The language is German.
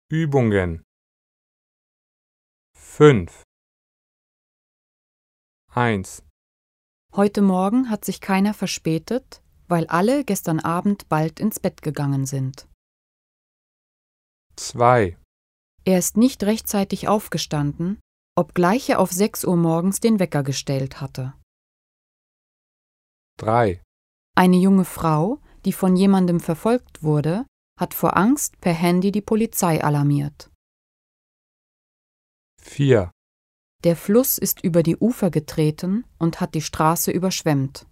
Übungen 5. 1, Heute Morgen hat sich keiner verspätet, weil alle gestern Abend bald ins Bett gegangen sind. 2, Er ist nicht rechtzeitig aufgestanden, obgleich er auf 6 Uhr morgens den Wecker gestellt hatte. 3, Eine junge Frau, die von jemandem verfolgt wurde, hat vor Angst per Handy die Polizei alarmiert. 4, Der Fluss ist über die Ufer getreten und hat die Straße überschwemmt.